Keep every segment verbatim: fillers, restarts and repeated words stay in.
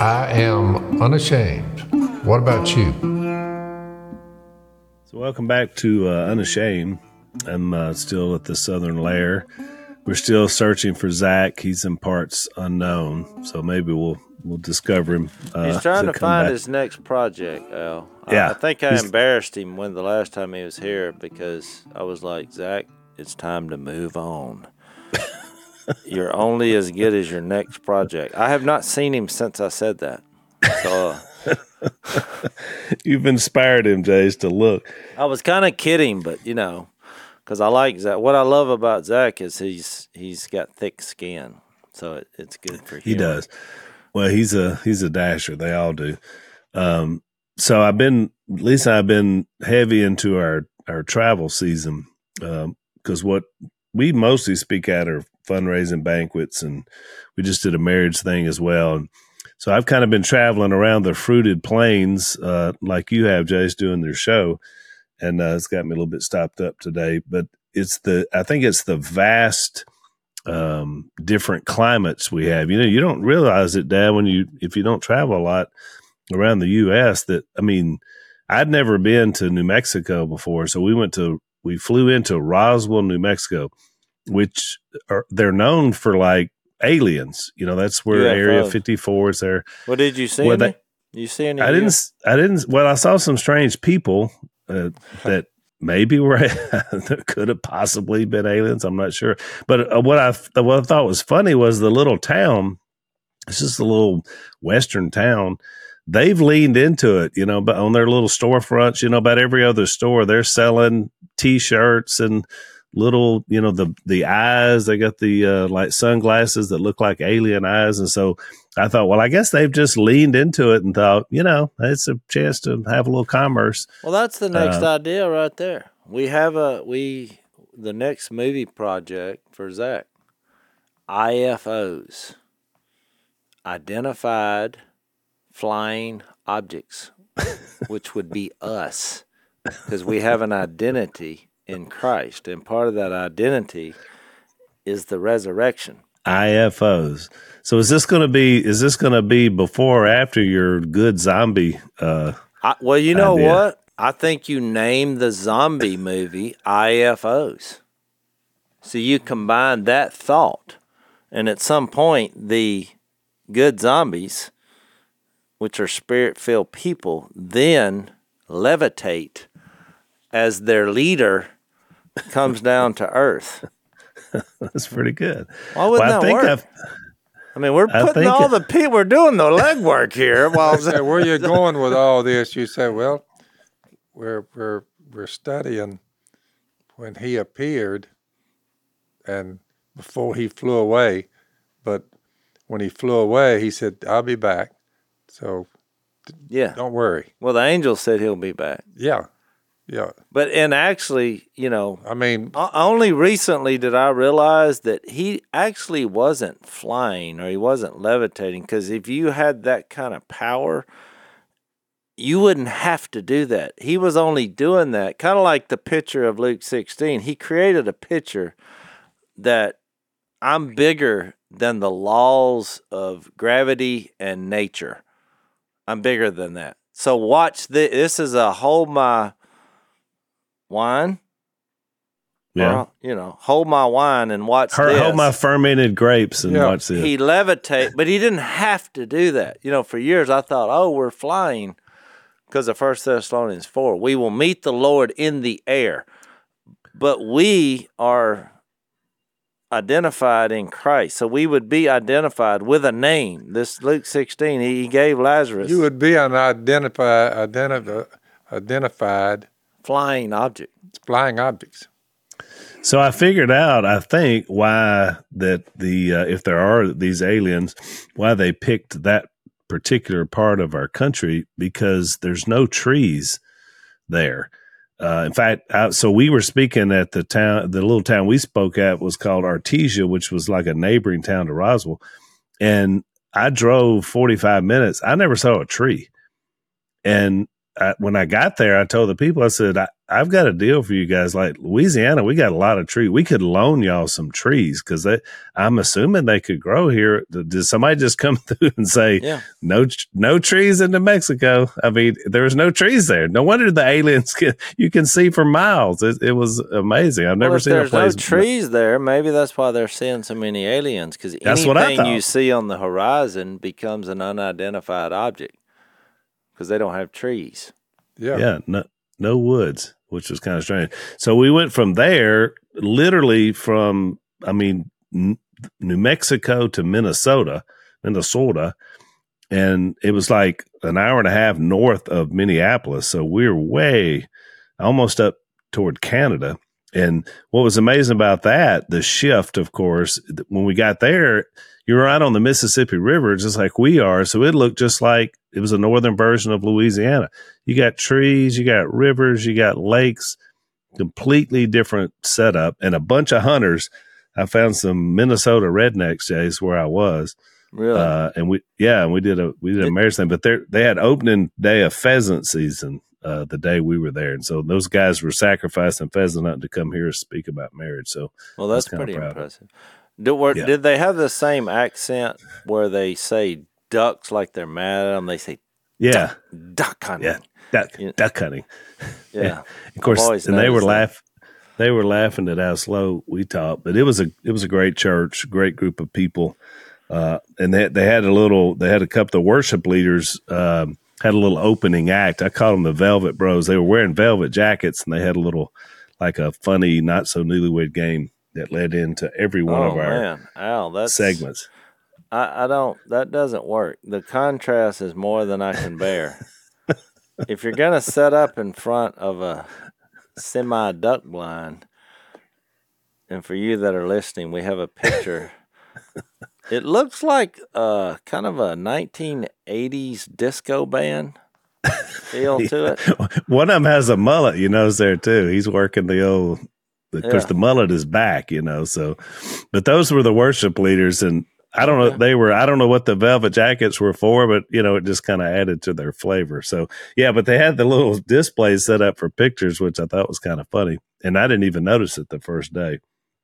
I am unashamed. What about you? So welcome back to uh, Unashamed. I'm uh, still at the Southern Lair. We're still searching for Zach. He's in parts unknown, so maybe we'll we'll discover him. Uh, He's trying to, to find back. his next project, Al. Yeah, I, I think I embarrassed him when the last time he was here because I was like, Zach, it's time to move on. You're only as good as your next project. I have not seen him since I said that. So, uh, you've inspired him, Jace, to look. I was kind of kidding, but you know, because I like Zach. What I love about Zach is he's he's got thick skin, so it, it's good for him. He does. Well, he's a he's a dasher. They all do. Um, so I've been, Lisa and I've been heavy into our our travel season because um, what we mostly speak at are fundraising banquets, and we just did a marriage thing as well. And so I've kind of been traveling around the fruited plains uh, like you have, Jace, doing their show. And uh, it's got me a little bit stopped up today. But it's the I think it's the vast um, different climates we have. You know, you don't realize it, Dad, when you if you don't travel a lot around the U S that, I mean, I'd never been to New Mexico before. So we went to, we flew into Roswell, New Mexico, which are, they're known for like aliens. You know, that's where yeah, Area fun. fifty-four is there. What did you see? Any? You see any? I didn't, I didn't, well, I saw some strange people uh, that maybe were, that could have possibly been aliens. I'm not sure. But uh, what I, what I thought was funny was the little town. It's just a little Western town. They've leaned into it, you know, but on their little storefronts, you know, about every other store, they're selling T-shirts and little, you know, the the eyes. They got the uh, like sunglasses that look like alien eyes. And so I thought, well, I guess they've just leaned into it and thought, you know, it's a chance to have a little commerce. Well, that's the next uh, idea right there. We have a, we, the next movie project for Zach, I F Os, Identified Flying Objects, which would be us, because we have an identity in Christ, and part of that identity is the resurrection. I F Os. So is this going to be? Is this going to be before or after your good zombie? Uh, I, well, you know idea? what? I think you named the zombie movie I F Os. So you combine that thought, and at some point, the good zombies, which are spirit-filled people, then levitate as their leader comes down to earth. That's pretty good. Why wouldn't well, I that think work? I've, I mean, we're I putting all it, the people, we're doing the legwork here. While say, where you're going with all this, you say, well, we're we're we're studying when he appeared and before he flew away, but when he flew away, he said, I'll be back. So yeah, don't worry. Well, the angel said he'll be back. Yeah. Yeah. But, and actually, you know, I mean, only recently did I realize that he actually wasn't flying or he wasn't levitating, because if you had that kind of power, you wouldn't have to do that. He was only doing that, kind of like the picture of Luke sixteen. He created a picture that I'm bigger than the laws of gravity and nature. I'm bigger than that. So watch this. This is a hold my wine. Yeah. Or, you know, hold my wine and watch Her, this. Hold my fermented grapes and yeah. watch this. He levitate, but he didn't have to do that. You know, for years I thought, oh, we're flying because of First Thessalonians four. We will meet the Lord in the air. But we are identified in Christ. So we would be identified with a name. This Luke sixteen, he gave Lazarus. You would be an identified, identi- identified flying object. Flying objects. So I figured out, I think, why that the uh, if there are these aliens, why they picked that particular part of our country, because there's no trees there. Uh, in fact, I, so we were speaking at the town, the little town we spoke at was called Artesia, which was like a neighboring town to Roswell. And I drove forty-five minutes. I never saw a tree. And I, when I got there, I told the people, I said, I, I've got a deal for you guys. Like Louisiana, we got a lot of trees. We could loan y'all some trees because I'm assuming they could grow here. Did somebody just come through and say, Yeah. no, no trees in New Mexico? I mean, there was no trees there. No wonder the aliens can, you can see for miles. It, it was amazing. I've never well, if seen a there's place. no trees there, maybe that's why they're seeing so many aliens. Because That's what I anything you thought. see on the horizon becomes an unidentified object because they don't have trees. Yeah. Yeah, no, no woods, which was kind of strange. So we went from there, literally from, I mean, N- New Mexico to Minnesota, Minnesota, and it was like an hour and a half north of Minneapolis. So we were way, almost up toward Canada. And what was amazing about that, the shift, of course, when we got there, you're right on the Mississippi River, just like we are. So it looked just like it was a northern version of Louisiana. You got trees, you got rivers, you got lakes, completely different setup, and a bunch of hunters. I found some Minnesota rednecks, Jace, where I was. Really? Uh, and we, yeah, and we did a we did a marriage thing, but they they had opening day of pheasant season uh, the day we were there, and so those guys were sacrificing pheasant hunting to come here and speak about marriage. So, well, that's kinda pretty proud of impressive. Did, were, Yeah. did they have the same accent where they say ducks like they're mad at them? They say yeah, duck hunting. yeah, duck Yeah. duck hunting. Yeah. Of course, I've always and they were noticed that. laugh. They were laughing at how slow we talked, but it was a it was a great church, great group of people, uh, and they they had a little. They had a couple of worship leaders um, had a little opening act. I called them the Velvet Bros. They were wearing velvet jackets, and they had a little like a funny, not so newlywed game that led into every one Oh of our man, Al, that's segments. I, I don't. That doesn't work. The contrast is more than I can bear. If you're gonna set up in front of a semi duck blind, and for you that are listening, we have a picture. It looks like uh kind of a nineteen eighties disco band feel to it. One of them has a mullet, you know, is there too. He's working the old, of course, Yeah. the mullet is back, you know. So, but those were the worship leaders, and I don't know, Okay. they were, I don't know what the velvet jackets were for, but you know, it just kind of added to their flavor. So, yeah, but they had the little displays set up for pictures, which I thought was kind of funny, and I didn't even notice it the first day.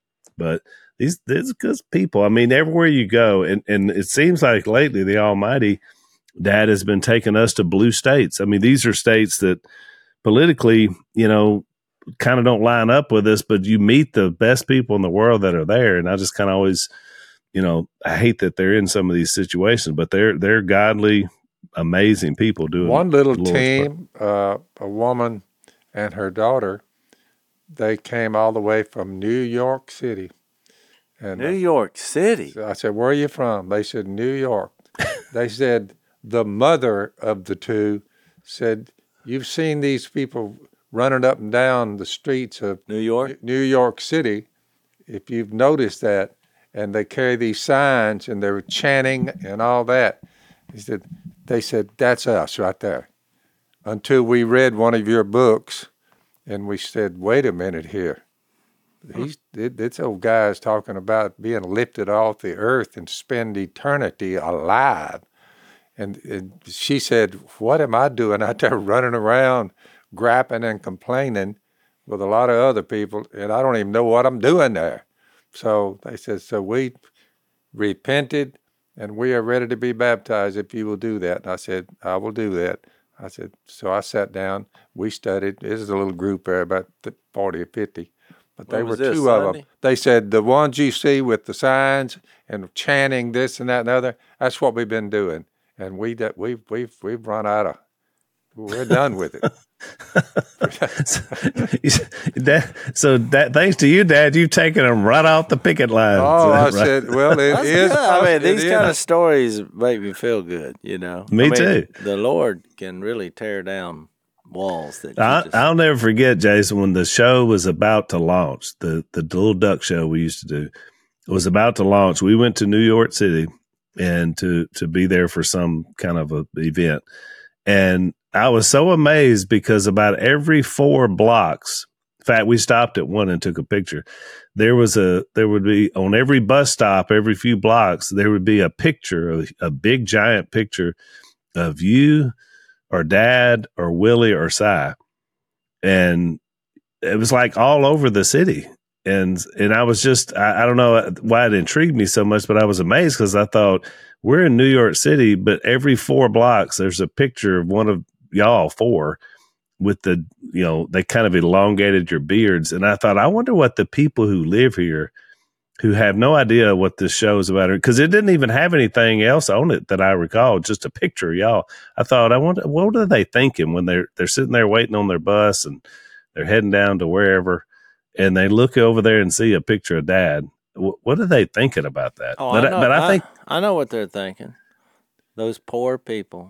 But these, these good people. I mean, everywhere you go, and and it seems like lately the Almighty Dad has been taking us to blue states. I mean, these are states that politically, you know, kind of don't line up with us, but you meet the best people in the world that are there. And I just kind of always, you know, I hate that they're in some of these situations, but they're they're godly, amazing people doing One little the Lord's work. team, uh, a woman and her daughter, they came all the way from New York City. And New York City. uh, I said, "Where are you from?" They said, "New York." They said, the mother of the two said, "You've seen these people running up and down the streets of New York? New York City, if you've noticed that, and they carry these signs and they're chanting and all that." He said, they said, "That's us right there." Until we read one of your books and we said, "Wait a minute here. He's, this old guy is talking about being lifted off the earth and spend eternity alive." And, and she said, "What am I doing out there running around, grapping and complaining with a lot of other people, and I don't even know what I'm doing there?" So they said, "So we repented, and we are ready to be baptized if you will do that." And I said, "I will do that." I said, so I sat down, we studied. This is a little group there, about forty or fifty. But they When were was this, two of them. Sunday? They said, the ones you see with the signs and chanting this and that and other, that's what we've been doing. And we that we've we've we've run out of. We're done with it. Dad, so that thanks to you, Dad, you've taken them right off the picket line. Oh, I Right? said, well, it That's is. good. I mean, it these is. kind of stories make me feel good, you know. Me I mean, too. The Lord can really tear down walls that you I, just, I'll never forget, Jason, when the show was about to launch, the the little duck show we used to do was about to launch. We went to New York City and to to be there for some kind of a event, and I was so amazed because about every four blocks, in fact, we stopped at one and took a picture. There was a there would be on every bus stop, every few blocks, there would be a picture, a, a big giant picture of you or Dad or Willie or Si. And it was like all over the city. And and I was just, I, I don't know why it intrigued me so much, but I was amazed because I thought, we're in New York City, but every four blocks, there's a picture of one of y'all four with the, you know, they kind of elongated your beards. And I thought, I wonder what the people who live here who have no idea what this show is about, because it didn't even have anything else on it that I recall, just a picture of y'all. I thought, I wonder, what are they thinking when they're they're sitting there waiting on their bus and they're heading down to wherever, and they look over there and see a picture of Dad. W- what are they thinking about that? Oh, but I know, but I, I think I know what they're thinking. Those poor people.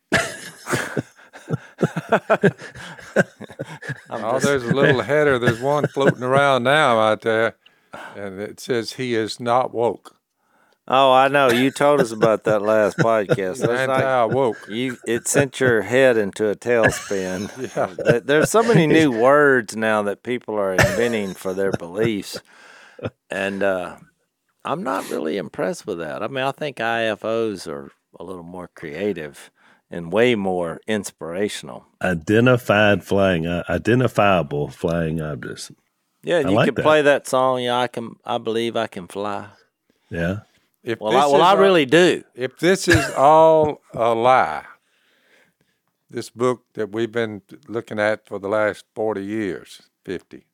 Oh, there's a little header. There's one floating around now out there, and it says he is not woke. Oh, I know. You told us about that last podcast. It's like Anti-woke. you, it sent your head into a tailspin. Yeah. There- There's so many new words now that people are inventing for their beliefs, and uh, I'm not really impressed with that. I mean, I think I F Os are a little more creative and way more inspirational. identified flying, uh, identifiable flying objects. Yeah, and I you like could that. play that song. Yeah, I can. I believe I can fly. Yeah. If Well, this I, well, is I all- really do. If this is all a lie, this book that we've been looking at for the last forty years, fifty,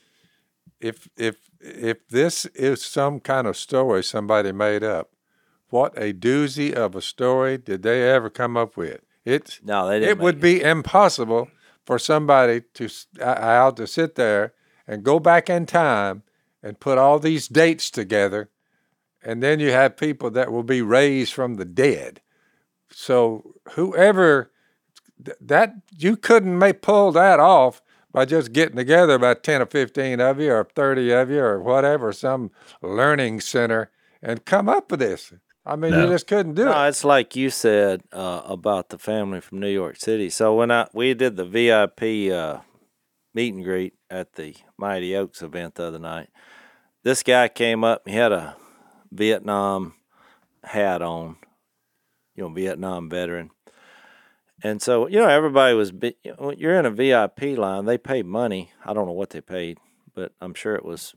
if if if this is some kind of story somebody made up, what a doozy of a story did they ever come up with? It No, they didn't. it would make be impossible for somebody to s- uh, Al to sit there and go back in time and put all these dates together, and then you have people that will be raised from the dead. So whoever th- that you couldn't make pull that off by just getting together about ten or fifteen of you or thirty of you or whatever, some learning center, and come up with this. I mean, you No. just couldn't do No, it. it's like you said uh, about the family from New York City. So when I we did the V I P uh, meet and greet at the Mighty Oaks event the other night, this guy came up. He had a Vietnam hat on, you know, Vietnam veteran. And so, you know, everybody was, bi- you know, you're in a V I P line. They pay money. I don't know what they paid, but I'm sure it was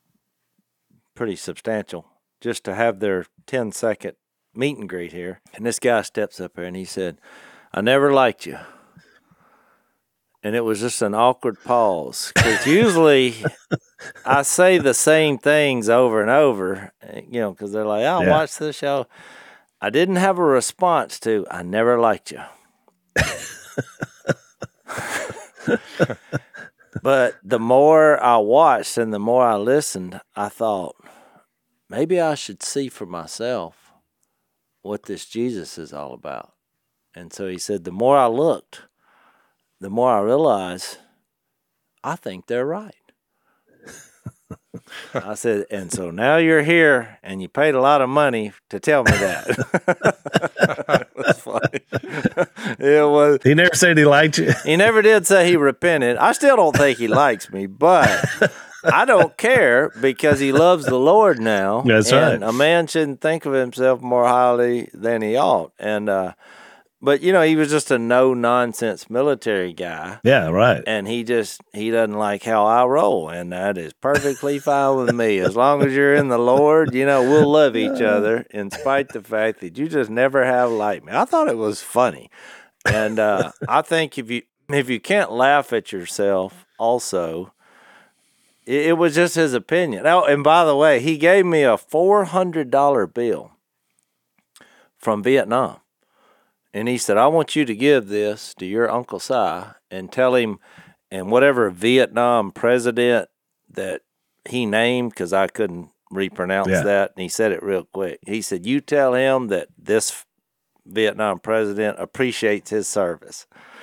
pretty substantial just to have their ten second meet and greet here. And this guy steps up there and he said, I never liked you. And it was just an awkward pause because usually I say the same things over and over, you know, because they're like, I Yeah. watched this show. I didn't have a response to, I never liked you. But the more I watched and the more I listened, I thought, maybe I should see for myself what this Jesus is all about. And so he said, the more I looked, the more I realized, I think they're right. I said, and so now you're here and you paid a lot of money to tell me that. It was funny. It was. He never said he liked you. He never did say he repented. I still don't think he likes me, but I don't care because he loves the Lord now. That's and right. A man shouldn't think of himself more highly than he ought. And uh, but you know, he was just a no nonsense military guy. Yeah, right. And he just, he doesn't like how I roll. And that is perfectly fine with me. As long as you're in the Lord, you know, we'll love each other in spite the fact that you just never have liked me. I thought it was funny. And uh, I think if you, if you can't laugh at yourself also, it, it was just his opinion. Oh, and by the way, he gave me a four hundred dollar bill from Vietnam. And he said, I want you to give this to your Uncle Si and tell him, and whatever Vietnam president that he named, because I couldn't repronounce Yeah. that, and he said it real quick. He said, you tell him that this Vietnam president appreciates his service,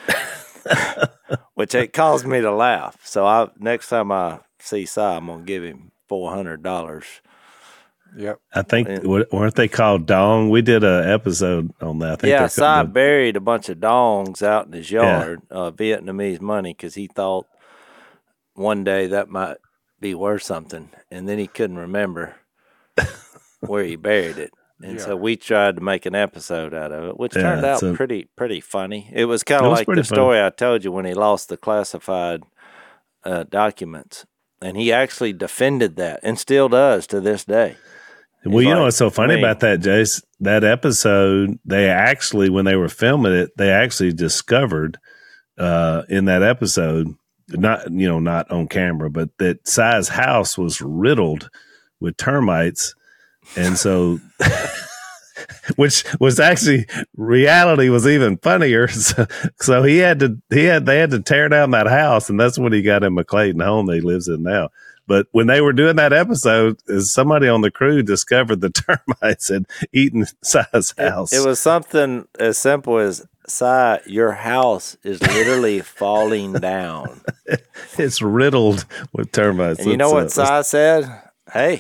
which it caused me to laugh. So I next time I see Si, I'm going to give him four hundred dollars. Yep. I think, And- wa- weren't they called Dong? We did an episode on that. I think Yeah, they're Si called- buried a bunch of dongs out in his yard, uh, Vietnamese money, because he thought one day that might be worth something, and then he couldn't remember where he buried it. And so Yeah. we tried to make an episode out of it, which Yeah, turned out so- pretty pretty funny. It was kind It of was like pretty the funny. story I told you when he lost the classified uh, documents. And he actually defended that and still does to this day. Well, you like, know what's so funny I mean, about that, Jace? That episode, they actually, when they were filming it, they actually discovered uh, in that episode, not you know, not on camera, but that Si's house was riddled with termites, and so, which was actually reality was even funnier. So, so he had to, he had, they had to tear down that house, and that's when he got him a Clayton home that he lives in now. But when they were doing that episode, somebody on the crew discovered the termites had eaten Si's house. It, it was something as simple as, Si, your house is literally falling down. It's riddled with termites. And you know what uh, Si said? Hey.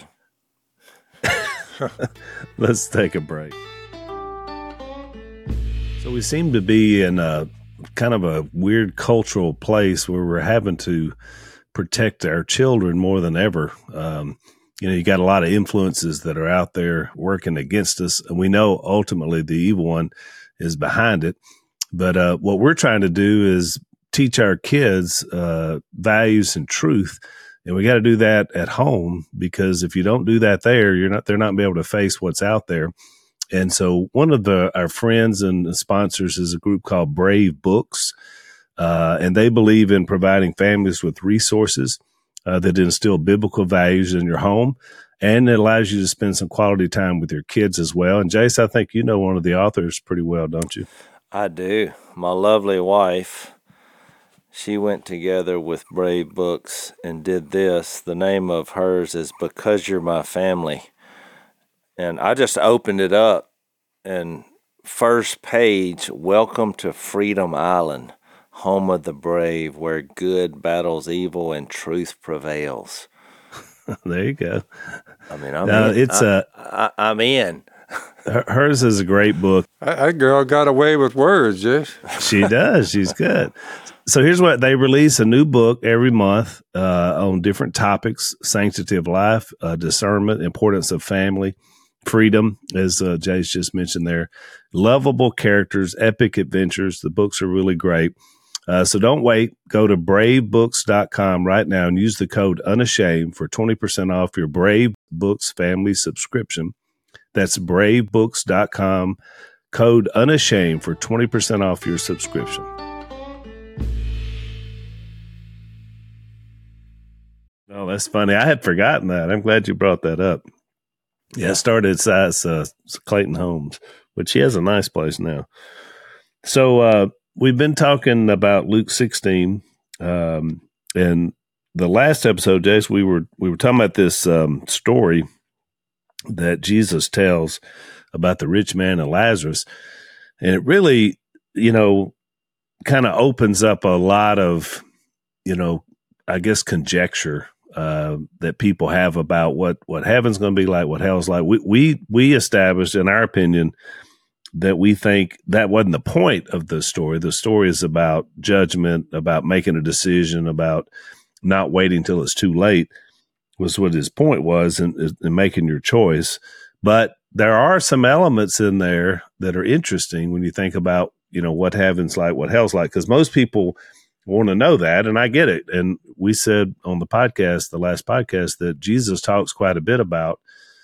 Let's take a break. So we seem to be in a kind of a weird cultural place where we're having to protect our children more than ever. Um, you know, you got a lot of influences that are out there working against us, and we know ultimately the evil one is behind it. But uh, what we're trying to do is teach our kids uh, values and truth, and we got to do that at home, because if you don't do that there, you're not they're not gonna be able to face what's out there. And so, one of the our friends and sponsors is a group called Brave Books. Uh, and they believe in providing families with resources uh, that instill biblical values in your home, and it allows you to spend some quality time with your kids as well. And Jace, I think you know one of the authors pretty well, don't you? I do. My lovely wife, she went together with Brave Books and did this. The name of hers is Because You're My Family. And I just opened it up, and first page, Welcome to Freedom Island, home of the brave, where good battles evil and truth prevails. There you go. I mean, I'm now, in. It's I, a, I, I'm in. hers is a great book. That girl got away with words, yes. She does. She's good. So here's what they release: a new book every month uh, on different topics: sanctity of life, uh, discernment, importance of family, freedom, as uh, Jay's just mentioned there, lovable characters, epic adventures. The books are really great. Uh, so don't wait. Go to brave books dot com right now and use the code UNASHAMED for twenty percent off your Brave Books family subscription. That's brave books dot com, code UNASHAMED for twenty percent off your subscription. Oh, that's funny. I had forgotten that. I'm glad you brought that up. Yeah, it started at Si's, uh, Clayton Homes, which he has a nice place now. So, uh, we've been talking about Luke sixteen, um, and the last episode, Jace, we were we were talking about this um, story that Jesus tells about the rich man and Lazarus, and it really, you know, kind of opens up a lot of, you know, I guess conjecture uh, that people have about what what heaven's going to be like, what hell's like. We we we established, in our opinion, that we think that wasn't the point of the story. The story is about judgment, about making a decision, about not waiting till it's too late, was what his point was in, in making your choice. But there are some elements in there that are interesting when you think about, you know, what heaven's like, what hell's like, because most people want to know that, and I get it. And we said on the podcast, the last podcast, that Jesus talks quite a bit about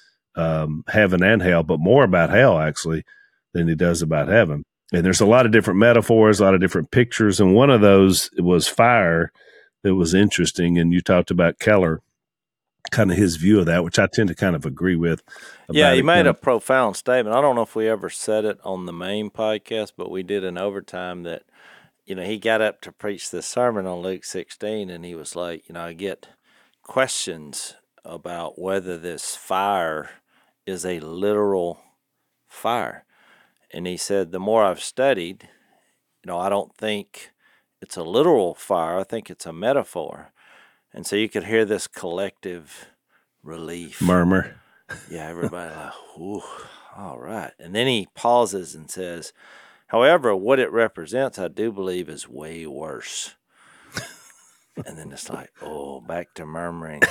um, heaven and hell, but more about hell, actually, than he does about heaven. And there's a lot of different metaphors, a lot of different pictures. And one of those was fire that was interesting. And you talked about Keller, kind of his view of that, which I tend to kind of agree with. Yeah, he it, made you know. a profound statement. I don't know if we ever said it on the main podcast, but we did an overtime that, you know, he got up to preach this sermon on Luke sixteen, and he was like, you know, I get questions about whether this fire is a literal fire. And he said, the more I've studied, you know, I don't think it's a literal fire. I think it's a metaphor. And so you could hear this collective relief. Murmur. Yeah, everybody like, ooh, all right. And then he pauses and says, however, what it represents, I do believe, is way worse. And then it's like, oh, back to murmuring.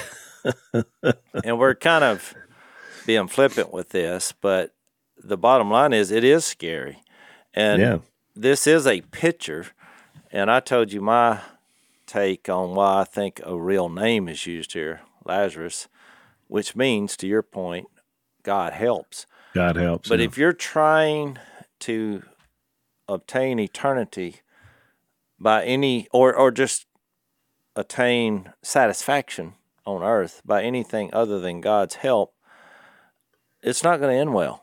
And we're kind of being flippant with this, but the bottom line is it is scary. And yeah. this is a picture. And I told you my take on why I think a real name is used here, Lazarus, which means, to your point, God helps. God helps. But yeah. if you're trying to obtain eternity by any, or, or just attain satisfaction on earth by anything other than God's help, it's not going to end well.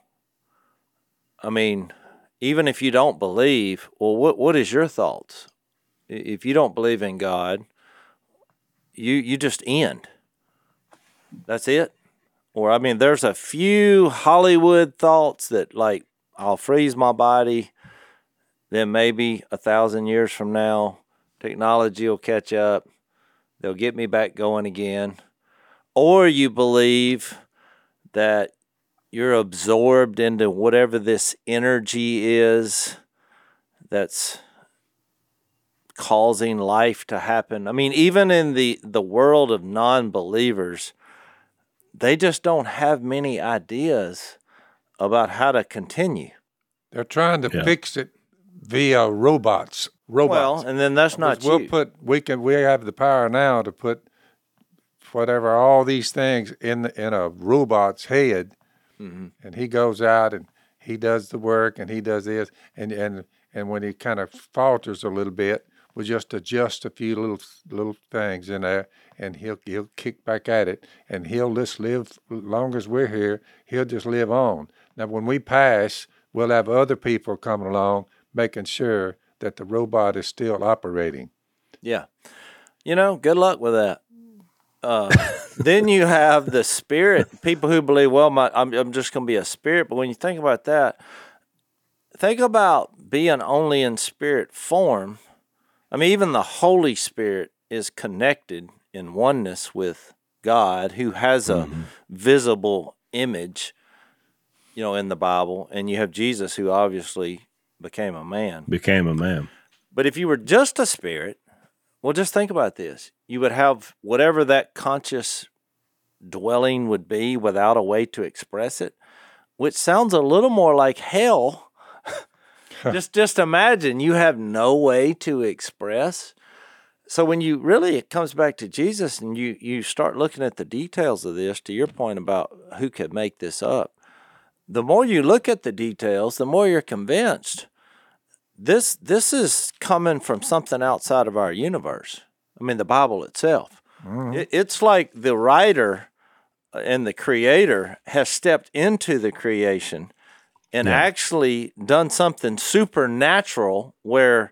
I mean, even if you don't believe, well, what what is your thoughts? If you don't believe in God, you you just end. That's it. Or, I mean, there's a few Hollywood thoughts that, like, I'll freeze my body, then maybe a thousand years from now, technology will catch up, they'll get me back going again. Or you believe that you're absorbed into whatever this energy is that's causing life to happen. I mean, even in the, the world of non-believers, they just don't have many ideas about how to continue. They're trying to Yeah. fix it via robots. Robots. Well, and then that's not we'll you. put we can we have the power now to put whatever all these things in the, in a robot's head, Mhm. and he goes out and he does the work and he does this and and and when he kind of falters a little bit, we'll just adjust a few little little things in there, and he'll he'll kick back at it, and he'll just live as long as we're here. He'll just live on. Now, when we pass, we'll have other people coming along making sure that the robot is still operating. Yeah. You know, good luck with that. Uh, then you have the spirit, people who believe, well, my, I'm, I'm just going to be a spirit. But when you think about that, think about being only in spirit form. I mean, even the Holy Spirit is connected in oneness with God, who has a Mhm. visible image, you know, in the Bible. And you have Jesus, who obviously became a man. Became a man. But if you were just a spirit, well, just think about this. You would have whatever that conscious dwelling would be without a way to express it, which sounds a little more like hell. just just imagine you have no way to express. So when you really, it comes back to Jesus, and you, you start looking at the details of this, to your point about who could make this up, the more you look at the details, the more you're convinced This this is coming from something outside of our universe. I mean, the Bible itself. Mhm. It, it's like the writer and the creator has stepped into the creation and Yeah. actually done something supernatural where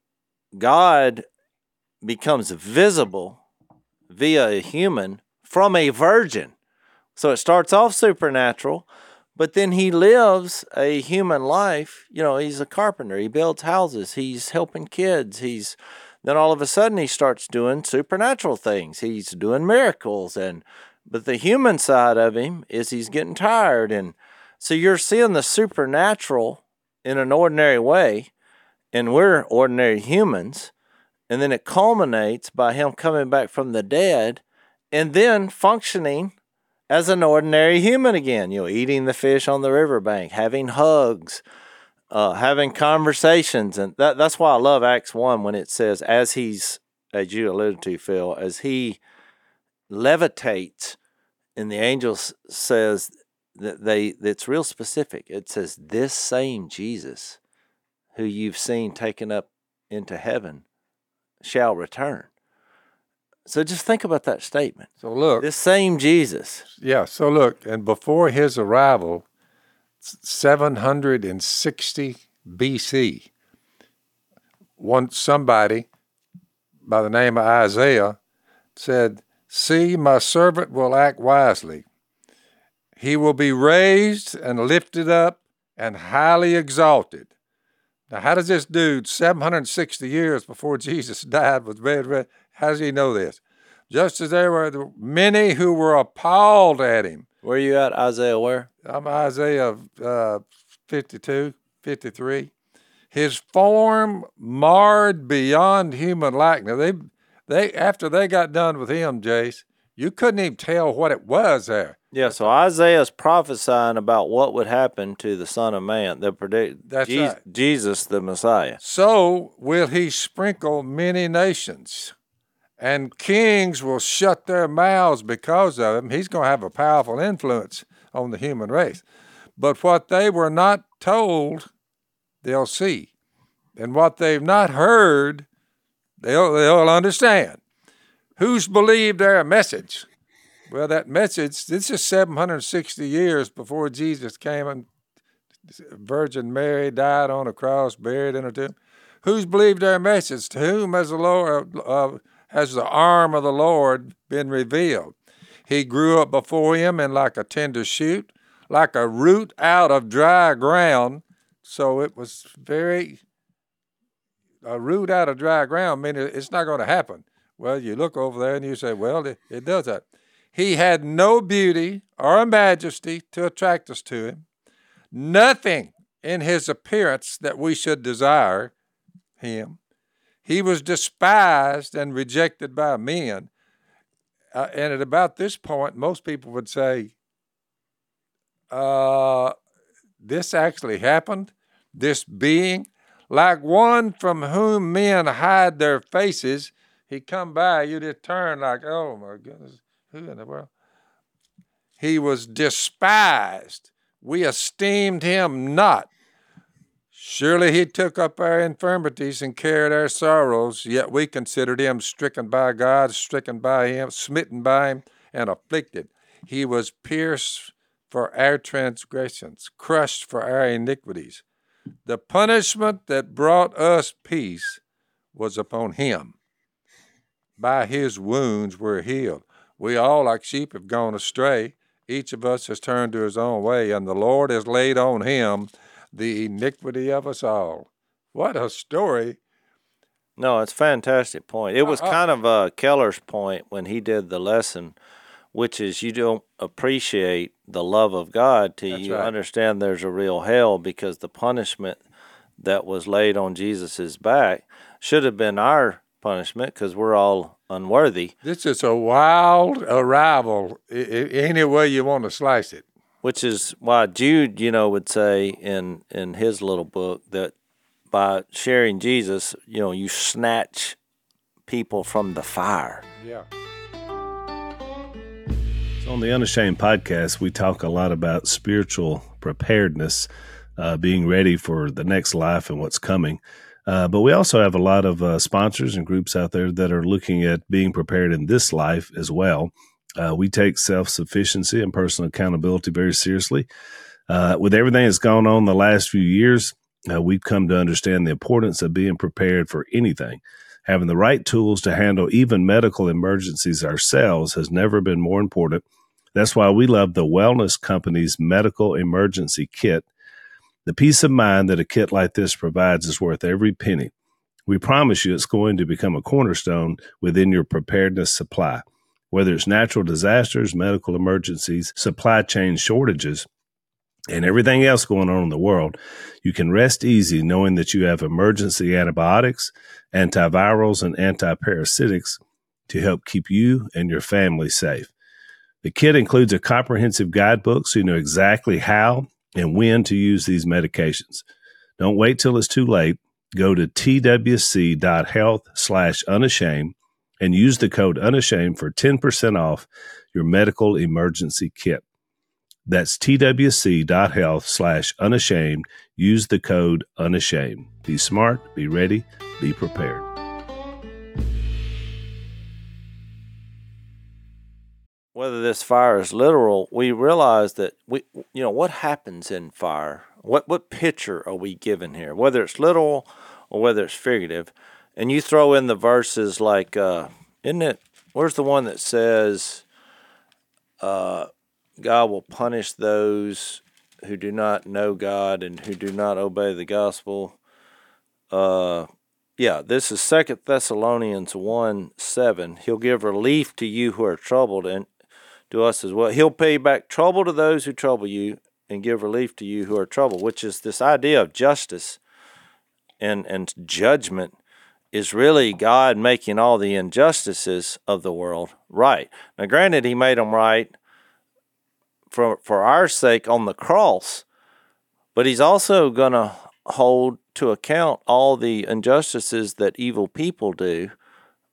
God becomes visible via a human from a virgin. So it starts off supernatural, but then he lives a human life. You know, he's a carpenter. He builds houses. He's helping kids. He's then all of a sudden he starts doing supernatural things. He's doing miracles, and but the human side of him is he's getting tired, and so you're seeing the supernatural in an ordinary way, and we're ordinary humans, and then it culminates by him coming back from the dead, and then functioning as an ordinary human again, you know, eating the fish on the riverbank, having hugs, uh, having conversations. And that, that's why I love Acts one when it says, as he's, as you alluded to, Phil, as he levitates, and the angel s- says that they, it's real specific. It says, this same Jesus who you've seen taken up into heaven shall return. So just think about that statement. So look, This same Jesus. yeah. So look, and before his arrival, seven hundred sixty B C, one somebody by the name of Isaiah said, "See, my servant will act wisely. He will be raised and lifted up and highly exalted." Now, how does this dude, seven hundred sixty years before Jesus died, was bed, how does he know this? Just as there were many who were appalled at him. Where you at, Isaiah? Where? I'm Isaiah uh, fifty-two, fifty-three. His form marred beyond human likeness. They, they, after they got done with him, Jace, you couldn't even tell what it was there. Yeah, so Isaiah's prophesying about what would happen to the Son of Man, the predict That's Jesus, right. Jesus the Messiah. So will he sprinkle many nations. and kings will shut their mouths because of him. He's going to have a powerful influence on the human race. But what they were not told, they'll see. And what they've not heard, they'll, they'll understand. Who's believed their message? Well, that message, this is seven hundred sixty years before Jesus came, and Virgin Mary died on a cross, buried in a tomb. Who's believed their message? To whom has the Lord, uh, has the arm of the Lord been revealed? He grew up before him in like a tender shoot, like a root out of dry ground. So it was very, a root out of dry ground, meaning it's not going to happen. Well, you look over there and you say, well, it, it does that. He had no beauty or majesty to attract us to him, nothing in his appearance that we should desire him. He was despised and rejected by men. Uh, and at about this point, most people would say, uh, this actually happened, this being, like one from whom men hide their faces. He'd come by, you'd just turn like, oh my goodness, who in the world? He was despised. We esteemed him not. Surely he took up our infirmities and carried our sorrows, yet we considered him stricken by God, stricken by him, smitten by him, and afflicted. He was pierced for our transgressions, crushed for our iniquities. The punishment that brought us peace was upon him. By his wounds we're healed. We all, like sheep, have gone astray. Each of us has turned to his own way, and the Lord has laid on him the iniquity of us all. What a story. No, it's a fantastic point. It was Uh, uh, kind of uh, Keller's point when he did the lesson, which is you don't appreciate the love of God till That's you right. understand there's a real hell, because the punishment that was laid on Jesus's back should have been our punishment because we're all unworthy, This is a wild arrival, I- I- any way you want to slice it. which is why Jude, you know, would say in, in his little book that by sharing Jesus, you know, you snatch people from the fire. Yeah. So on the Unashamed podcast, we talk a lot about spiritual preparedness, uh, being ready for the next life and what's coming. Uh, but we also have a lot of uh, sponsors and groups out there that are looking at being prepared in this life as well. Uh, we take self-sufficiency and personal accountability very seriously. Uh, with everything that's gone on the last few years, uh, we've come to understand the importance of being prepared for anything. Having the right tools to handle even medical emergencies ourselves has never been more important. That's why we love the Wellness Company's Medical Emergency Kit. The peace of mind that a kit like this provides is worth every penny. We promise you it's going to become a cornerstone within your preparedness supply. Whether it's natural disasters, medical emergencies, supply chain shortages, and everything else going on in the world, you can rest easy knowing that you have emergency antibiotics, antivirals, and antiparasitics to help keep you and your family safe. The kit includes a comprehensive guidebook so you know exactly how and when to use these medications. Don't wait till it's too late. Go to twc.health slash unashamed and use the code unashamed for ten percent off your medical emergency kit. That's twc.health slash unashamed. Use the code unashamed. Be smart, be ready, be prepared. Whether this fire is literal, we realize that we, you know, what happens in fire? What what picture are we given here? Whether it's literal or whether it's figurative, and you throw in the verses like, uh, isn't it? Where's the one that says, uh, God will punish those who do not know God and who do not obey the gospel? Uh, yeah, this is Second Thessalonians one seven. He'll give relief to you who are troubled, and to us as well. He'll pay back trouble to those who trouble you and give relief to you who are troubled, which is this idea of justice and, and judgment is really God making all the injustices of the world right. Now, granted, he made them right for, for our sake on the cross, but he's also going to hold to account all the injustices that evil people do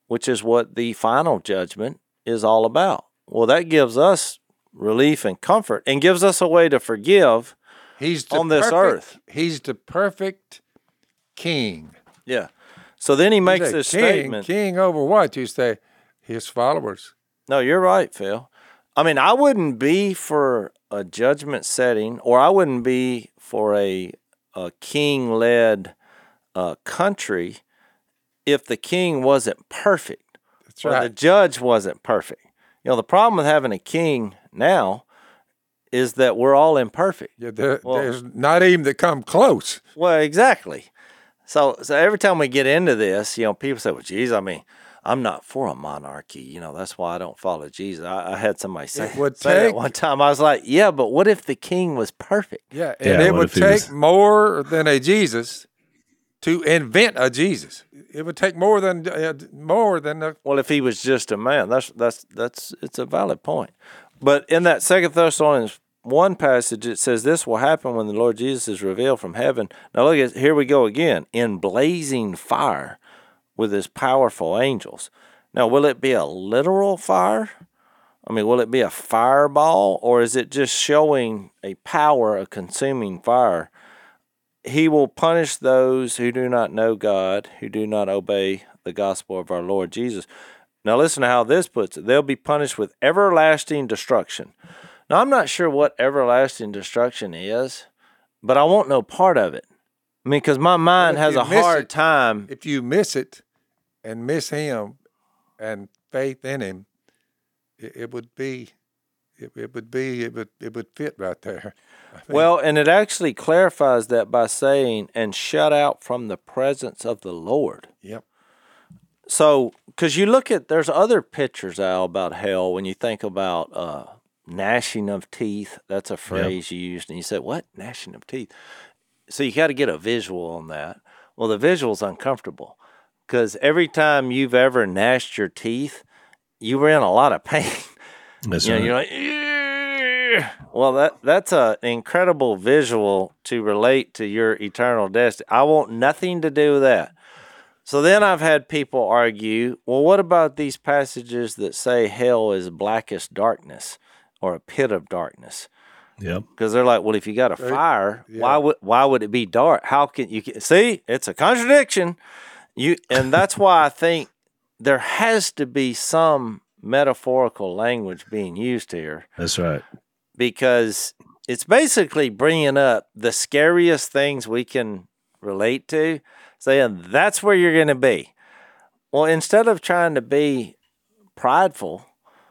which is what the final judgment is all about. Well, that gives us relief and comfort and gives us a way to forgive He's the on this perfect, earth. He's the perfect king. Yeah. So then he makes He's a this king, statement. King over what? You say his followers. No, you're right, Phil. I mean, I wouldn't be for a judgment setting, or I wouldn't be for a, a king-led uh, country if the king wasn't perfect. That's or right. the judge wasn't perfect. You know, the problem with having a king now is that we're all imperfect. Yeah, there, Well- there's not even to come close. Well, exactly. So, so every time we get into this, you know, people say, well, geez, I mean, I'm not for a monarchy. You know, that's why I don't follow Jesus. I, I had somebody say, It would say that take- one time. I was like, yeah, but what if the king was perfect? Yeah, and Yeah, it what would if he take was- more than a Jesus to invent a Jesus. It would take more than uh, more than a, Well, if he was just a man, that's that's that's it's a valid point. But in that Second Thessalonians one passage, it says this will happen when the Lord Jesus is revealed from heaven. Now look at here we go again in blazing fire with his powerful angels. Now, will it be a literal fire? I mean, will it be a fireball, or is it just showing a power, a consuming fire? He will punish those who do not know God, who do not obey the gospel of our Lord Jesus. Now listen to how this puts it. They'll be punished with everlasting destruction. Now I'm not sure what everlasting destruction is, but I want no part of it. I mean, because my mind if has you a miss hard it- time. if you miss it and miss him and faith in him, it, it would be it, it would be it would it would fit right there. I think. Well, and it actually clarifies that by saying, and shut out from the presence of the Lord. Yep. So, because you look at, there's other pictures, Al, about hell when you think about uh, gnashing of teeth. That's a phrase you used, and you said, what? Gnashing of teeth. So you got to get a visual on that. Well, the visual's uncomfortable because every time you've ever gnashed your teeth, you were in a lot of pain. That's You know, right. you're like, "Ugh." Well, that that's an incredible visual to relate to your eternal destiny. I want nothing to do with that. So then I've had people argue, well, what about these passages that say hell is blackest darkness or a pit of darkness? Yep. Because they're like, well, if you got a Right. fire, Yeah. why would why would it be dark? How can you see? It's a contradiction. You and that's why I think there has to be some metaphorical language being used here, That's right. because it's basically bringing up the scariest things we can relate to, saying that's where you're going to be. Well, instead of trying to be prideful,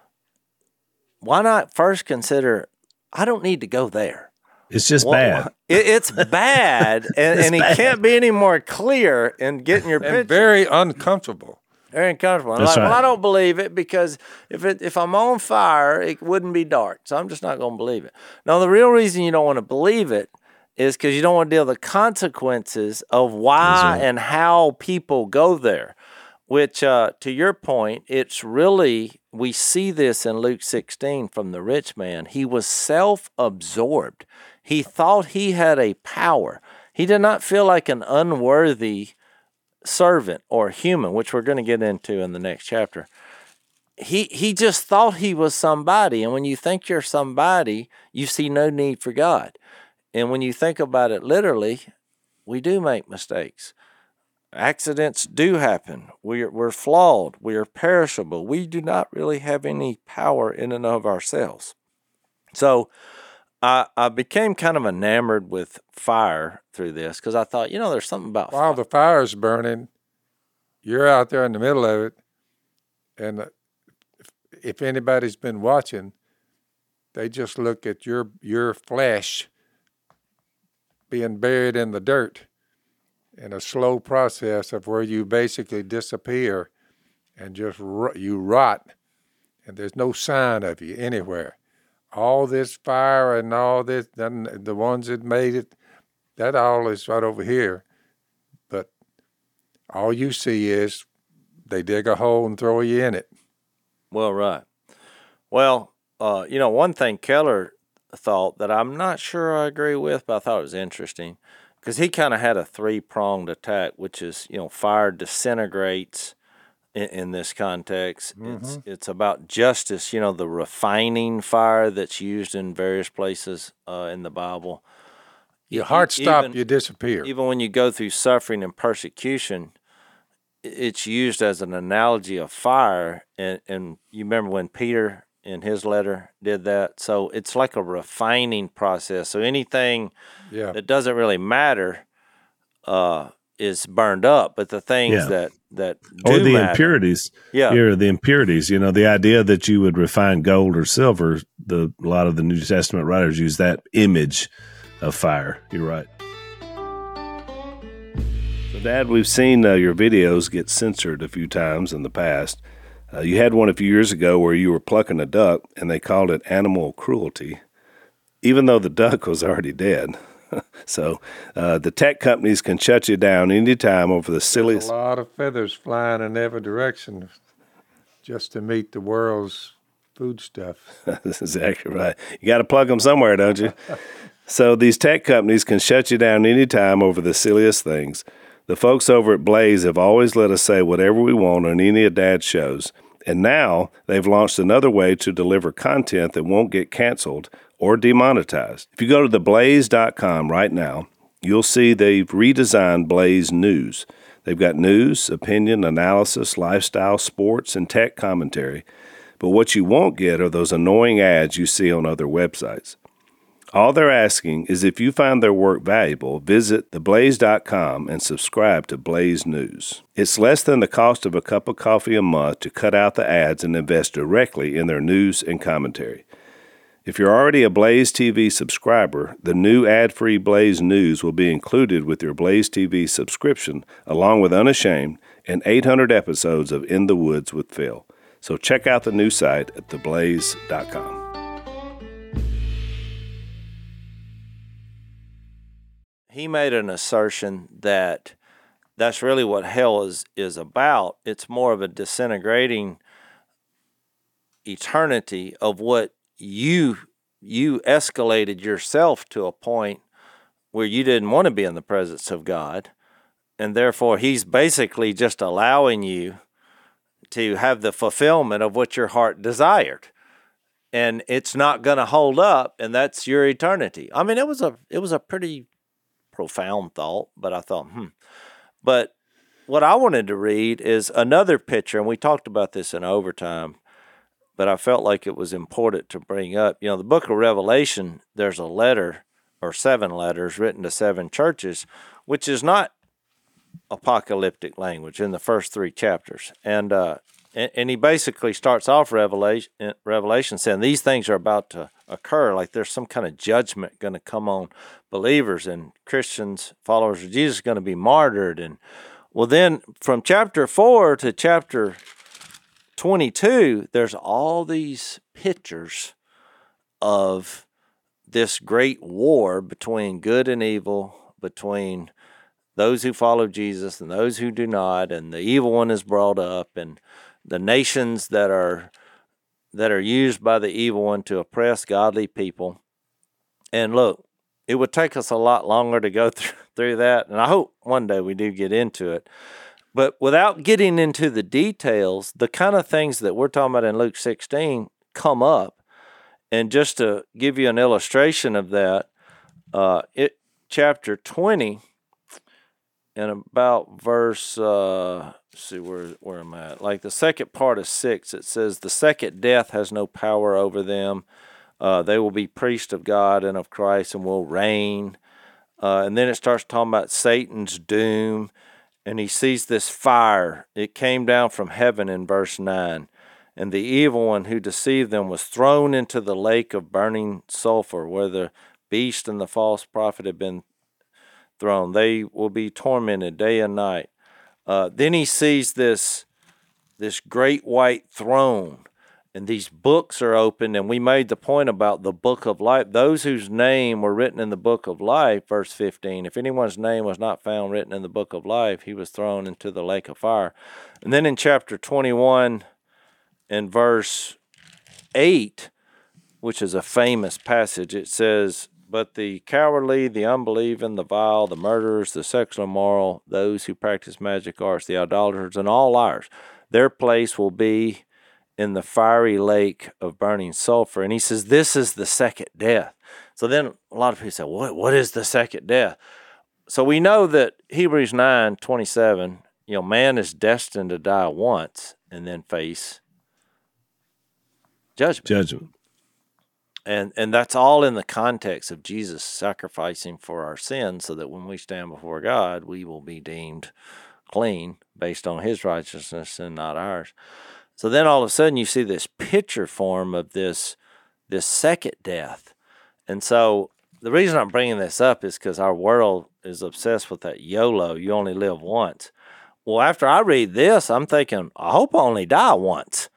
why not first consider, I don't need to go there. It's just Well, bad. It, it's bad, and, It's and bad. it can't be any more clear in getting your And picture. very uncomfortable. Very uncomfortable. I'm That's like, well, right. I don't believe it because if it if I'm on fire, it wouldn't be dark. So I'm just not going to believe it. Now, the real reason you don't want to believe it is because you don't want to deal with the consequences of why That's right. and how people go there. Which, uh, to your point, it's really, we see this in Luke sixteen from the rich man. He was self-absorbed. He thought he had a power. He did not feel like an unworthy servant or human, which we're going to get into in the next chapter. He he just thought he was somebody, and when you think you're somebody, you see no need for God. And when you think about it literally, we do make mistakes. Accidents do happen. We're we're flawed. We are perishable. We do not really have any power in and of ourselves. So I I became kind of enamored with fire through this because I thought, you know, there's something about While the fire's burning, you're out there in the middle of it, and uh, if, if anybody's been watching, they just look at your your flesh being buried in the dirt in a slow process of where you basically disappear and just ro- you rot, and there's no sign of you anywhere. All this fire and all this, then the ones that made it, that all is right over here. But all you see is they dig a hole and throw you in it. Well, right. Well, uh, you know, one thing Keller thought that I'm not sure I agree with, but I thought it was interesting because he kind of had a three-pronged attack, which is, you know, fire disintegrates in, in this context. Mm-hmm. It's it's about justice, you know, the refining fire that's used in various places uh, in the Bible. Your heart stop, even, you disappear. Even when you go through suffering and persecution, it's used as an analogy of fire. And, and you remember when Peter in his letter did that? So it's like a refining process. So anything yeah. that doesn't really matter uh, is burned up, but the things yeah. that, that do or the matter, impurities, yeah, here the impurities. You know, the idea that you would refine gold or silver. The a lot of the New Testament writers use that image of fire. You're right. So, Dad, we've seen uh, your videos get censored a few times in the past. Uh, you had one a few years ago where you were plucking a duck, and they called it animal cruelty, even though the duck was already dead. So uh, the tech companies can shut you down anytime over the silliest. There's a lot of feathers flying in every direction just to meet the world's food stuff. That's exactly right. You got to plug them somewhere, don't you? So these tech companies can shut you down anytime over the silliest things. The folks over at Blaze have always let us say whatever we want on any of Dad's shows. And now they've launched another way to deliver content that won't get canceled or demonetized. If you go to the blaze dot com right now, you'll see they've redesigned Blaze News. They've got news, opinion, analysis, lifestyle, sports, and tech commentary. But what you won't get are those annoying ads you see on other websites. All they're asking is if you find their work valuable, visit the blaze dot com and subscribe to Blaze News. It's less than the cost of a cup of coffee a month to cut out the ads and invest directly in their news and commentary. If you're already a Blaze T V subscriber, the new ad-free Blaze News will be included with your Blaze T V subscription, along with Unashamed and eight hundred episodes of In the Woods with Phil. So check out the new site at the blaze dot com. He made an assertion that that's really what hell is, is about. It's more of a disintegrating eternity of what you you escalated yourself to a point where you didn't want to be in the presence of God, and therefore he's basically just allowing you to have the fulfillment of what your heart desired, and it's not going to hold up, and that's your eternity. I mean, it was a it was a pretty profound thought, but I thought, hmm. But what I wanted to read is another picture, and we talked about this in overtime, but I felt like it was important to bring up. You know, the book of Revelation, there's a letter or seven letters written to seven churches, which is not apocalyptic language in the first three chapters. And uh, and, and he basically starts off Revelation, Revelation saying these things are about to occur, like there's some kind of judgment going to come on believers, and Christians, followers of Jesus, are going to be martyred. And well, then from chapter four to chapter twenty-two, there's all these pictures of this great war between good and evil, between those who follow Jesus and those who do not, and the evil one is brought up, and the nations that are that are used by the evil one to oppress godly people. And look, it would take us a lot longer to go through, through that, and I hope one day we do get into it. But without getting into the details, the kind of things that we're talking about in Luke sixteen come up. And just to give you an illustration of that, uh, it chapter twenty, and about verse, uh, let's see where, where I'm at, like the second part of six, it says, the second death has no power over them. Uh, they will be priests of God and of Christ and will reign. Uh, and then it starts talking about Satan's doom. And he sees this fire. It came down from heaven in verse nine. And the evil one who deceived them was thrown into the lake of burning sulfur, where the beast and the false prophet had been thrown. They will be tormented day and night. Uh, then he sees this, this great white throne, and these books are opened, and we made the point about the book of life. Those whose name were written in the book of life, verse fifteen, if anyone's name was not found written in the book of life, he was thrown into the lake of fire. And then in chapter twenty-one and verse eight, which is a famous passage, it says, but the cowardly, the unbelieving, the vile, the murderers, the sexually immoral, those who practice magic arts, the idolaters, and all liars, their place will be in the fiery lake of burning sulfur. And he says, this is the second death. So then a lot of people say, what, what is the second death? So we know that Hebrews nine twenty-seven, you know, man is destined to die once and then face judgment. Judgment. And and that's all in the context of Jesus sacrificing for our sins so that when we stand before God, we will be deemed clean based on his righteousness and not ours. So then all of a sudden you see this picture form of this, this second death. And so the reason I'm bringing this up is because our world is obsessed with that YOLO, you only live once. Well, after I read this, I'm thinking, I hope I only die once.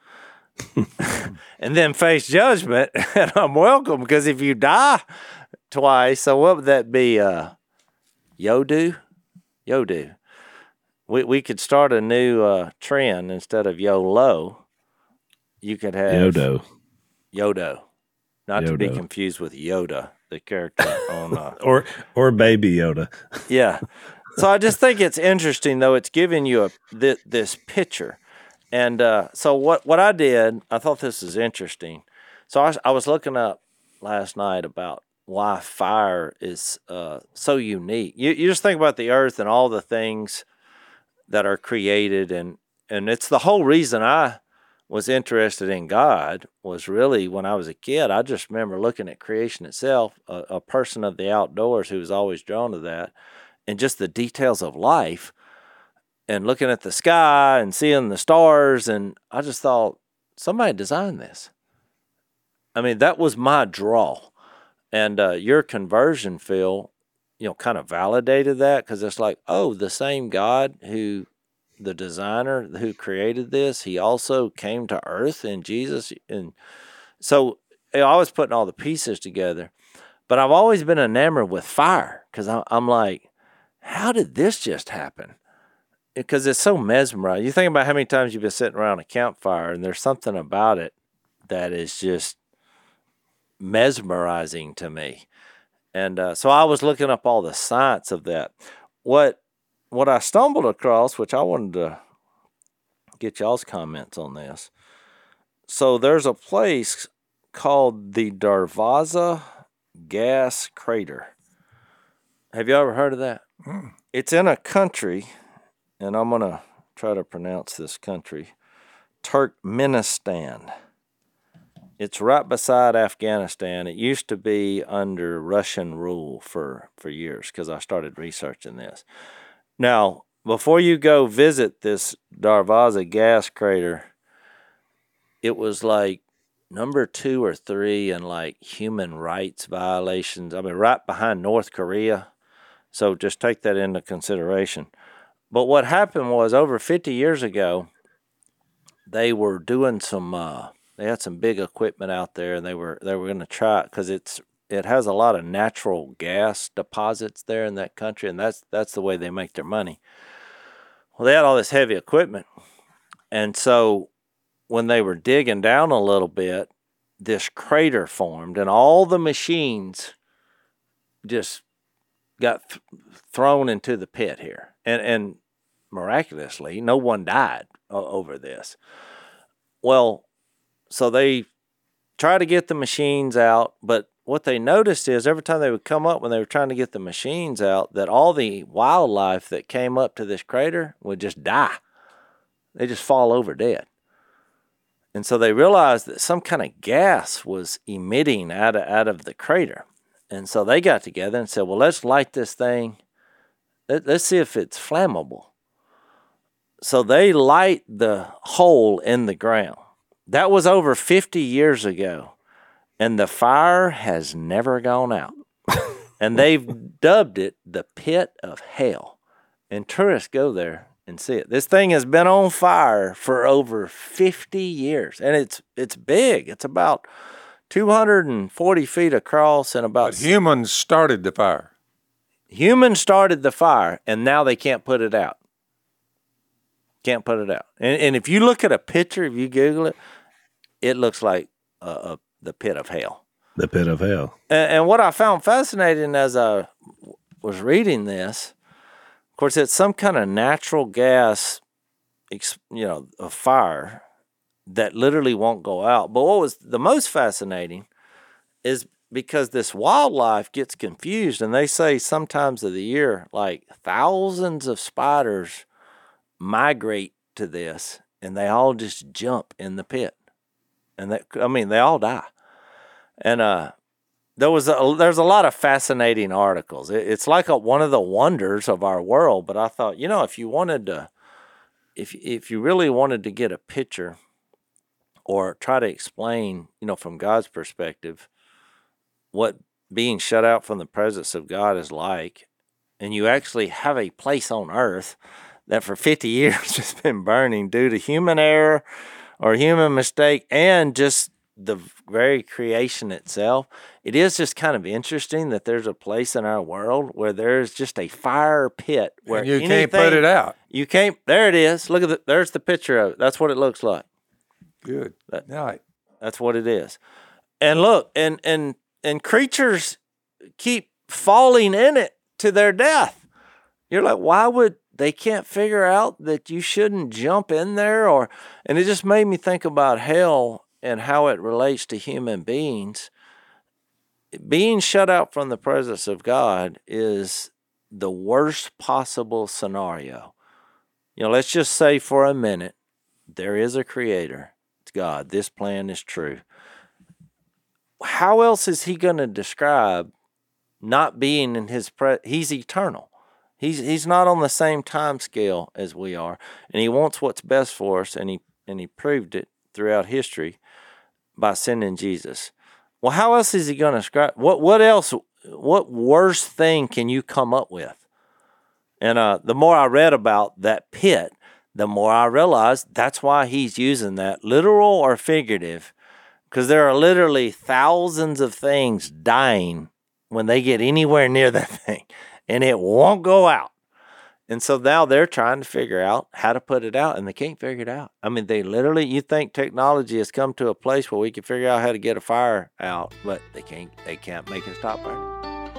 And then face judgment, and I'm welcome, because if you die twice, so what would that be? Uh, Yodu? Yodu. We we could start a new uh, trend. Instead of YOLO, you could have Yodo. Yodo. Not to be Yodo. confused with Yoda, the character on... Uh, or or Baby Yoda. yeah. So I just think it's interesting, though. It's giving you a th- this picture. And uh, so what, what I did, I thought this was interesting. So I, I was looking up last night about why fire is uh, so unique. You, you just think about the earth and all the things that are created, and, and it's the whole reason I was interested in God was really when I was a kid. I just remember looking at creation itself, a, a person of the outdoors who was always drawn to that, and just the details of life. And looking at the sky and seeing the stars, and I just thought, somebody designed this. I mean, that was my draw. And uh, your conversion, Phil, you know, kind of validated that, because it's like, oh, the same God who, the designer who created this, he also came to earth in Jesus. And so you know, I was putting all the pieces together. But I've always been enamored with fire, because I'm like, how did this just happen? Because it's so mesmerizing. You think about how many times you've been sitting around a campfire, and there's something about it that is just mesmerizing to me. And uh, so I was looking up all the science of that. What what I stumbled across, which I wanted to get y'all's comments on this. So there's a place called the Darvaza Gas Crater. Have you ever heard of that? Mm. It's in a country, and I'm going to try to pronounce this country, Turkmenistan. It's right beside Afghanistan. It used to be under Russian rule for, for years, because I started researching this. Now, before you go visit this Darvaza gas crater, it was like number two or three in like human rights violations. I mean, right behind North Korea. So just take that into consideration. But what happened was, over fifty years ago, they were doing some, uh, they had some big equipment out there, and they were they were going to try it, because it's it has a lot of natural gas deposits there in that country, and that's that's the way they make their money. Well, they had all this heavy equipment, and so when they were digging down a little bit, this crater formed, and all the machines just got th- thrown into the pit here. And and miraculously, no one died o- over this. Well, so they tried to get the machines out, but what they noticed is every time they would come up when they were trying to get the machines out, that all the wildlife that came up to this crater would just die. They just fall over dead. And so they realized that some kind of gas was emitting out of, out of the crater. And so they got together and said, well, let's light this thing. Let, let's see if it's flammable. So they light the hole in the ground. That was over fifty years ago. And the fire has never gone out. And they've dubbed it the Pit of Hell. And tourists go there and see it. This thing has been on fire for over fifty years. And it's it's big. It's about two hundred forty feet across and about... But humans started the fire. Humans started the fire, and now they can't put it out. Can't put it out. And, and if you look at a picture, if you Google it, it looks like a, a, the pit of hell. The pit of hell. And, and what I found fascinating as I was reading this, of course, it's some kind of natural gas you know, a fire that literally won't go out. But what was the most fascinating is because this wildlife gets confused, and they say sometimes of the year, like thousands of spiders migrate to this, and they all just jump in the pit, and that, I mean, they all die. And uh, there was a, there's a lot of fascinating articles. It, it's like a, one of the wonders of our world. But I thought, you know, if you wanted to, if if you really wanted to get a picture or try to explain, you know, from God's perspective, what being shut out from the presence of God is like, and you actually have a place on earth that for fifty years has been burning due to human error or human mistake and just the very creation itself, it is just kind of interesting that there's a place in our world where there's just a fire pit where and you anything, can't put it out. You can't. There it is. Look at the. There's the picture of it. That's what it looks like. Good. That, right. That's what it is. And look, and and and creatures keep falling in it to their death. You're like, why would they can't figure out that you shouldn't jump in there? Or, and it just made me think about hell and how it relates to human beings. Being shut out from the presence of God is the worst possible scenario. You know, let's just say for a minute, there is a creator. It's God. This plan is true. How else is he going to describe not being in his pre- he's eternal. He's he's not on the same time scale as we are, and he wants what's best for us, and he and he proved it throughout history by sending Jesus. Well, how else is he going to describe? What what else? What worse thing can you come up with? And uh, the more I read about that pit, the more I realized that's why he's using that, literal or figurative, because there are literally thousands of things dying when they get anywhere near that thing, and it won't go out. And so now they're trying to figure out how to put it out, and they can't figure it out. I mean, they literally, you think technology has come to a place where we can figure out how to get a fire out, but they can't, they can't make it stop burning.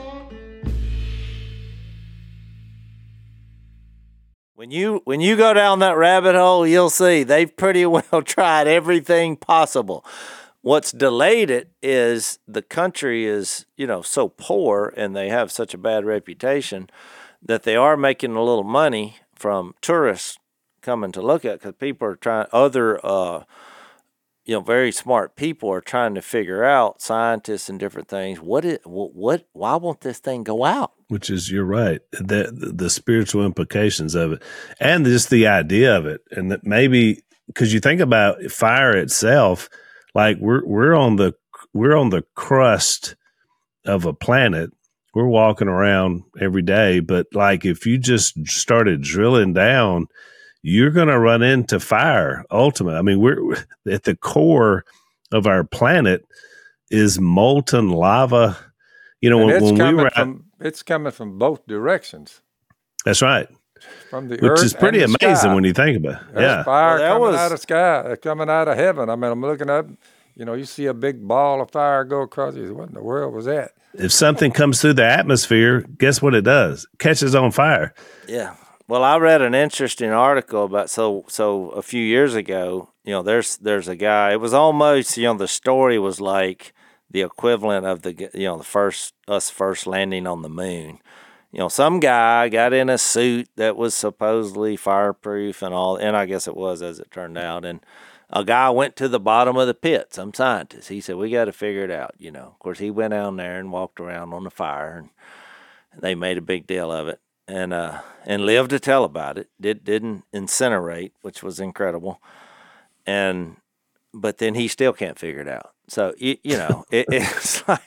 When you when you go down that rabbit hole, you'll see they've pretty well tried everything possible. What's delayed it is the country is, you know, so poor and they have such a bad reputation that they are making a little money from tourists coming to look at, because people are trying, other, uh, you know, very smart people are trying to figure out, scientists and different things, what it, what, what why won't this thing go out? Which is, you're right, the, the spiritual implications of it and just the idea of it. And that maybe, because you think about fire itself, like we're we're on the we're on the crust of a planet. We're walking around every day, but like if you just started drilling down, you're going to run into fire. Ultimately, I mean, we're at the core of our planet is molten lava. You know, and when, it's when we were, from, it's coming from both directions. That's right. From the Which earth is pretty and the amazing sky. when you think about it. There's yeah. fire Well, coming was... out of sky, coming out of heaven. I mean, I'm looking up, you know, you see a big ball of fire go across. You say, what in the world was that? If something comes through the atmosphere, guess what it does? It catches on fire. Yeah. Well, I read an interesting article about, so so a few years ago, you know, there's there's a guy, it was almost, you know, the story was like the equivalent of the, you know, the first, us first landing on the moon. You know, some guy got in a suit that was supposedly fireproof and all, and I guess it was as it turned out. And a guy went to the bottom of the pit, some scientist. He said, we got to figure it out, you know. Of course, he went down there and walked around on the fire, and they made a big deal of it and uh, and lived to tell about it. Did, didn't incinerate, which was incredible. And but then he still can't figure it out. So, you, you know, it, it's like,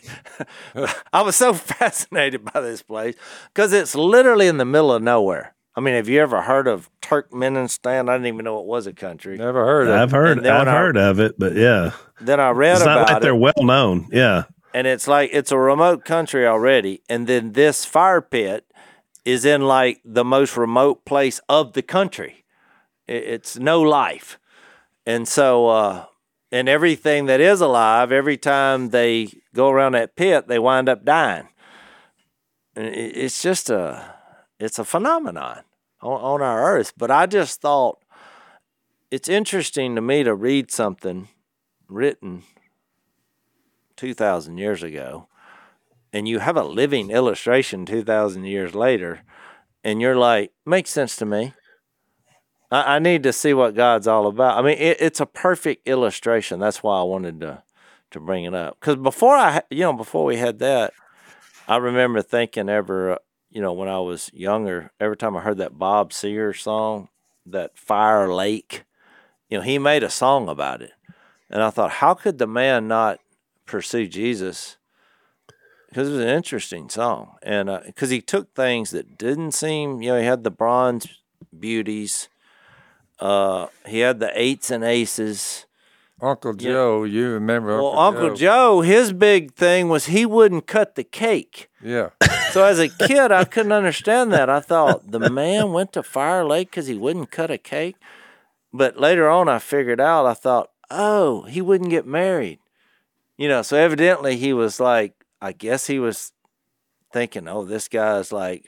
I was so fascinated by this place because it's literally in the middle of nowhere. I mean, have you ever heard of Turkmenistan? I didn't even know it was a country. Never heard of I've it. heard, I've I, heard of it, but yeah. Then I read it's about it. It's not like they're well known. Yeah. And it's like, it's a remote country already. And then this fire pit is in like the most remote place of the country. It, it's no life. And so, uh, and everything that is alive, every time they go around that pit, they wind up dying. And it's just a, it's a phenomenon on, on our earth. But I just thought, it's interesting to me to read something written two thousand years ago, and you have a living illustration two thousand years later, and you're like, makes sense to me. I, I need to see what God's all about. I mean, it, it's a perfect illustration. That's why I wanted to to bring it up. Because before I, you know, before we had that, I remember thinking ever, you know, when I was younger, every time I heard that Bob Seger song, that Fire Lake, you know, he made a song about it. And I thought, how could the man not pursue Jesus? Because it was an interesting song. And because uh, he took things that didn't seem, you know, he had the bronze beauties. Uh, he had the eights and aces. Uncle Joe, you, you remember well, Uncle, Uncle Joe? Joe, his big thing was he wouldn't cut the cake. Yeah. So as a kid, I couldn't understand that. I thought the man went to Fire Lake because he wouldn't cut a cake. But later on, I figured out, I thought, oh, he wouldn't get married. You know, so evidently he was like, I guess he was thinking, oh, this guy's like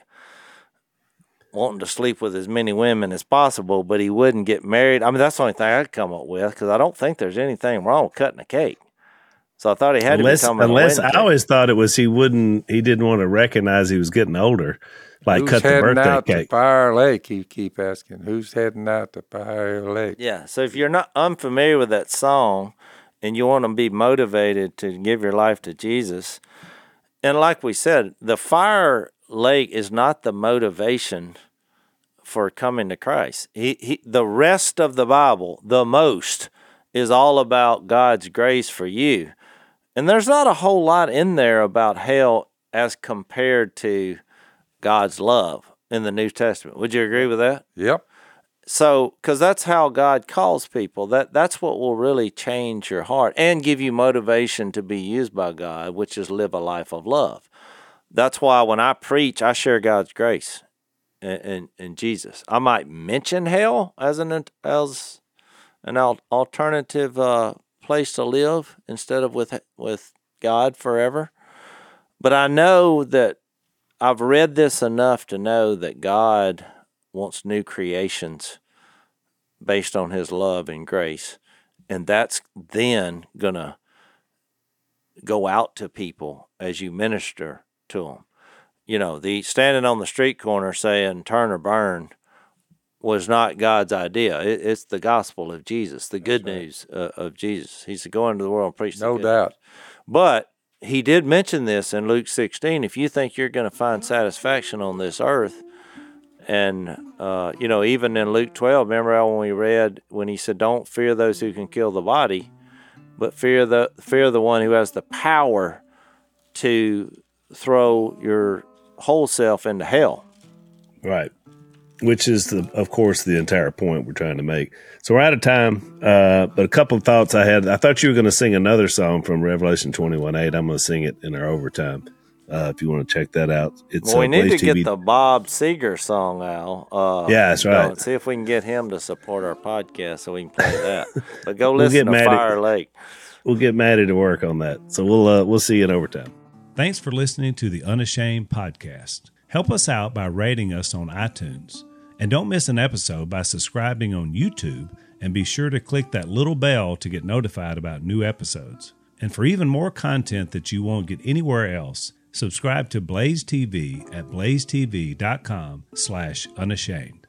wanting to sleep with as many women as possible, but he wouldn't get married. I mean, that's the only thing I'd come up with, because I don't think there's anything wrong with cutting a cake. So I thought he had unless, to be talking about unless a I cake. always thought it was he wouldn't, he didn't want to recognize he was getting older, like Who's cut the heading birthday out cake. to Fire Lake? You keep asking. Who's heading out to Fire Lake? Yeah, so if you're not unfamiliar with that song and you want to be motivated to give your life to Jesus, and like we said, the Fire Lake is not the motivation for coming to Christ. He, he, the rest of the Bible, the most, is all about God's grace for you. And there's not a whole lot in there about hell as compared to God's love in the New Testament. Would you agree with that? Yep. So, because that's how God calls people. That That's what will really change your heart and give you motivation to be used by God, which is live a life of love. That's why when I preach, I share God's grace and, and, and Jesus. I might mention hell as an as an alternative uh, place to live instead of with with God forever. But I know that I've read this enough to know that God wants new creations based on his love and grace. And that's then going to go out to people as you minister to them. You know, the standing on the street corner saying turn or burn was not God's idea. It, it's the gospel of Jesus, the good right. news uh, of Jesus. He said, go into the world and preach the No good doubt. news. But he did mention this in Luke sixteen. If you think you're going to find satisfaction on this earth, and, uh, you know, even in Luke twelve, remember how when we read, when he said, don't fear those who can kill the body, but fear the fear the one who has the power to throw your whole self into hell. Right. Which is, the, of course, the entire point we're trying to make. So we're out of time, uh, but a couple of thoughts I had. I thought you were going to sing another song from Revelation twenty-one eight. I'm going to sing it in our overtime. Uh, if you want to check that out. It's well, we uh, need Blaze to T V. get the Bob Seger song, Al. Uh, yeah, that's right. Know, see if we can get him to support our podcast so we can play that. But go we'll listen to Maddie, Fire Lake. We'll get Maddie to work on that. So we'll uh, we'll see you in overtime. Thanks for listening to the Unashamed Podcast. Help us out by rating us on iTunes. And don't miss an episode by subscribing on YouTube, and be sure to click that little bell to get notified about new episodes. And for even more content that you won't get anywhere else, subscribe to Blaze T V at blaze t v dot com slash unashamed.